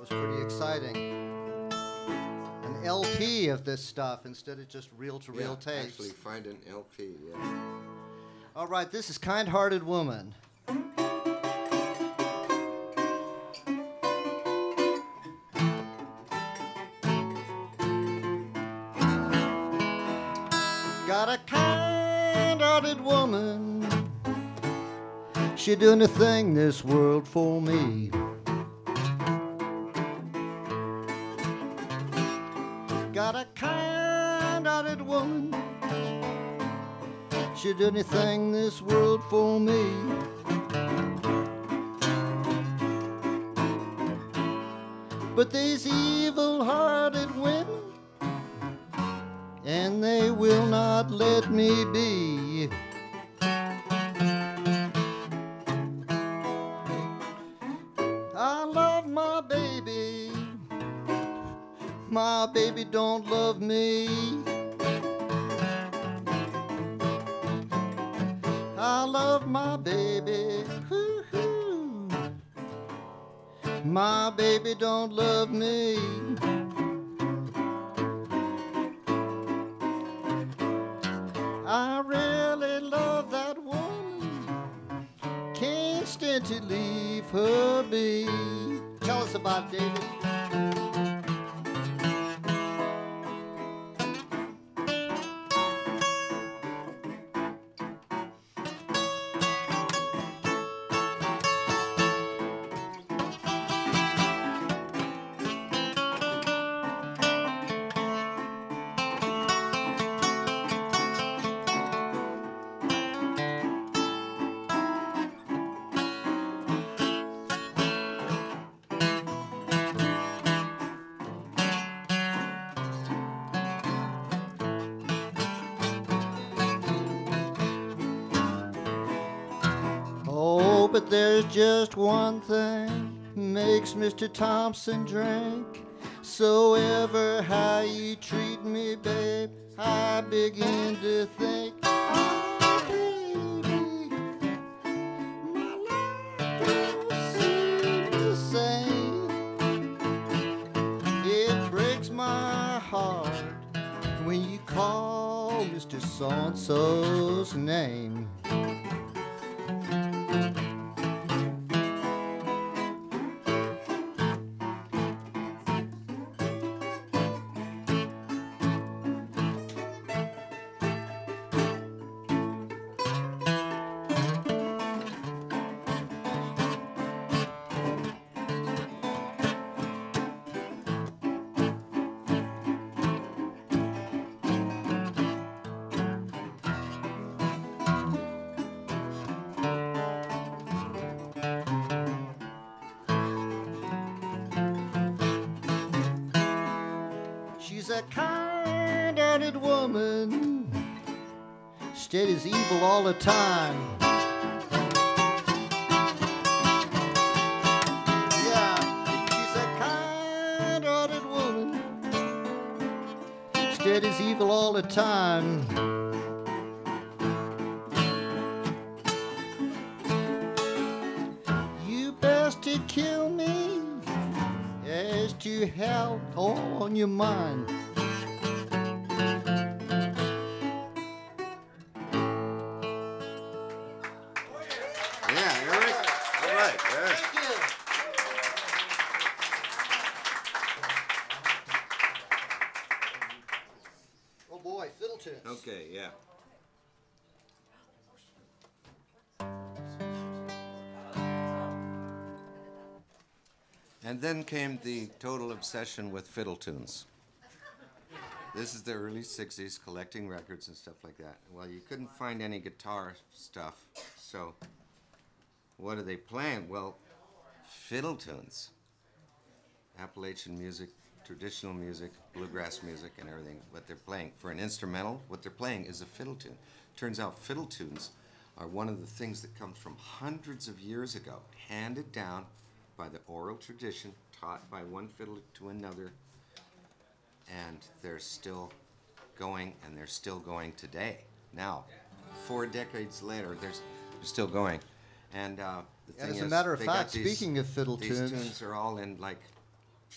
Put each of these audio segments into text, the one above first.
was pretty exciting. An LP of this stuff instead of just reel-to-reel tapes. Actually find an LP, yeah. All right, this is Kind-Hearted Woman. Got a kind-hearted woman. She do anything this world for me. Got a kind-hearted woman. She do anything this world for me. But these evil-hearted women, and they will not let me be. I love my baby. My baby don't love me. I love my baby. Hoo-hoo. My baby don't love me. I really love that woman. Can't stand to leave her be. Tell us about it, David. Oh, but there's just one thing makes Mr. Thompson drink. So ever how you treat me, babe, I begin to think, oh, baby, my life don't seem the same. It breaks my heart when you call Mr. So-and-so's name. She's a kind-hearted woman, steady as evil all the time. Yeah, she's a kind-hearted woman, steady as evil all the time. You best to kill me as to hell on your mind. Yeah, Eric. All right, Eric. Thank you. Oh boy, fiddle tunes. Okay, yeah. And then came the total obsession with fiddle tunes. This is the early 60s, collecting records and stuff like that. Well, you couldn't find any guitar stuff, so what are they playing? Well, fiddle tunes. Appalachian music, traditional music, bluegrass music, and everything. What they're playing for an instrumental, what they're playing is a fiddle tune. Turns out fiddle tunes are one of the things that comes from hundreds of years ago, handed down by the oral tradition, taught by one fiddler to another, and they're still going, and they're still going today. Now, 4 decades later, they're still going. And the thing As is, a matter of they got fact, these- speaking of fiddle these tunes, tunes are all in like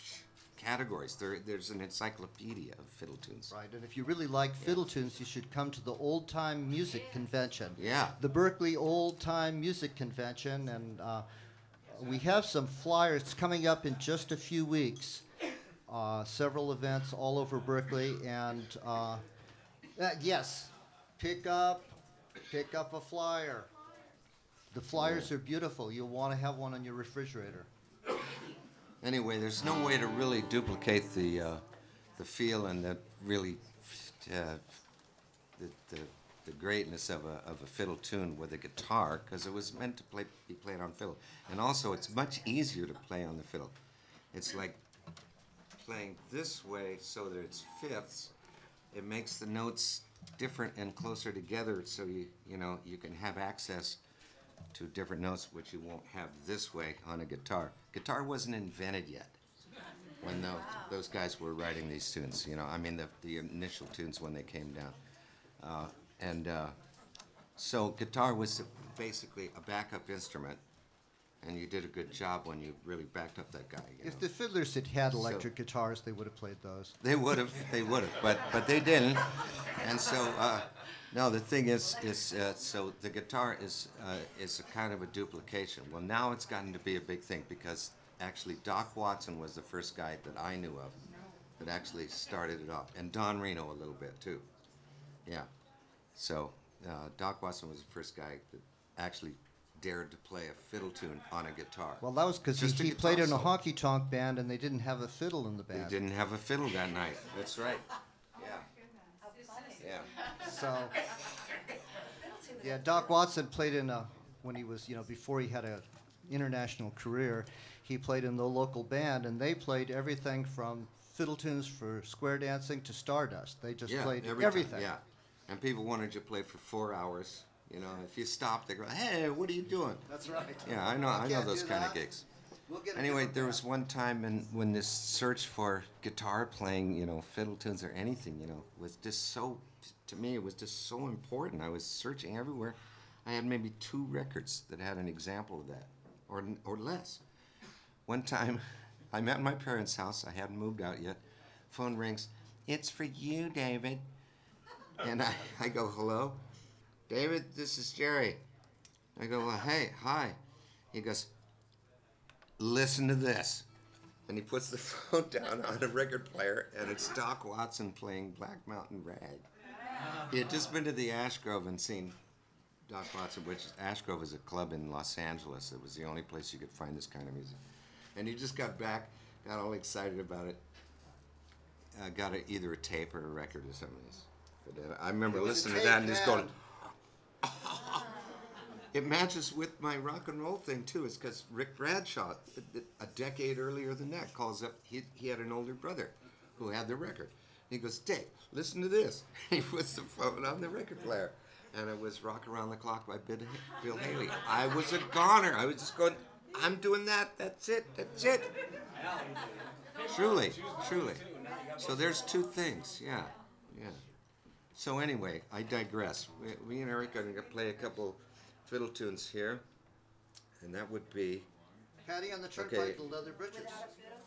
categories. There's an encyclopedia of fiddle tunes. Right, and if you really like fiddle tunes, you should come to the Old Time Music Convention. Yeah. The Berkeley Old Time Music Convention, and we have some flyers coming up in just a few weeks. Several events all over Berkeley, and yes, pick up a flyer. The flyers are beautiful. You'll want to have one on your refrigerator. Anyway, there's no way to really duplicate the feel and the really the greatness of a fiddle tune with a guitar, because it was meant to be played on fiddle, and also it's much easier to play on the fiddle. It's like playing this way so that it's fifths. It makes the notes different and closer together, so you can have access to different notes, which you won't have this way on a guitar. Guitar wasn't invented yet when those guys were writing these tunes. I mean the initial tunes when they came down, so guitar was basically a backup instrument, and you did a good job when you really backed up that guy. If the fiddlers had electric guitars, they would have played those. They would have, but they didn't, and so. No, the thing is so the guitar is a kind of a duplication. Well, now it's gotten to be a big thing because actually Doc Watson was the first guy that I knew of that actually started it off, and Don Reno a little bit too. Yeah, so Doc Watson was the first guy that actually dared to play a fiddle tune on a guitar. Well, that was because he played in a honky tonk band, and they didn't have a fiddle in the band. They didn't have a fiddle that night. That's right. Yeah. So, yeah, Doc Watson played when he was, before he had an international career, he played in the local band, and they played everything from fiddle tunes for square dancing to Stardust. They just played everything. Yeah, and people wanted you to play for 4 hours. If you stop, they go, "Hey, what are you doing?" That's right. Yeah, I know those kind of gigs. Anyway, there was one time when this search for guitar playing, fiddle tunes or anything, was just so, to me, it was just so important. I was searching everywhere. I had maybe 2 records that had an example of that, or less. One time, I'm at my parents' house. I hadn't moved out yet. Phone rings. "It's for you, David." And I go, "Hello? David, this is Jerry." I go, "Well, hey, hi." He goes, "Listen to this." And he puts the phone down on a record player, and it's Doc Watson playing Black Mountain Rag. He had just been to the Ash Grove and seen Doc Watson, which Ash Grove is a club in Los Angeles. It was the only place you could find this kind of music. And he just got back, got all excited about it. Got either a tape or a record or something. But I remember listening to that and just going, it matches with my rock and roll thing too. It's because Rick Bradshaw, a decade earlier than that, calls up. He had an older brother who had the record. He goes, "Dave, listen to this." He puts the phone on the record player, and it was "Rock Around the Clock" by Bill Haley. I was a goner. I was just going, "I'm doing that. That's it. That's it." Truly. So there's 2 things. Yeah. So anyway, I digress. We and Eric are going to play a couple fiddle tunes here, and that would be Patty on the Turnpike, The Leather Britches.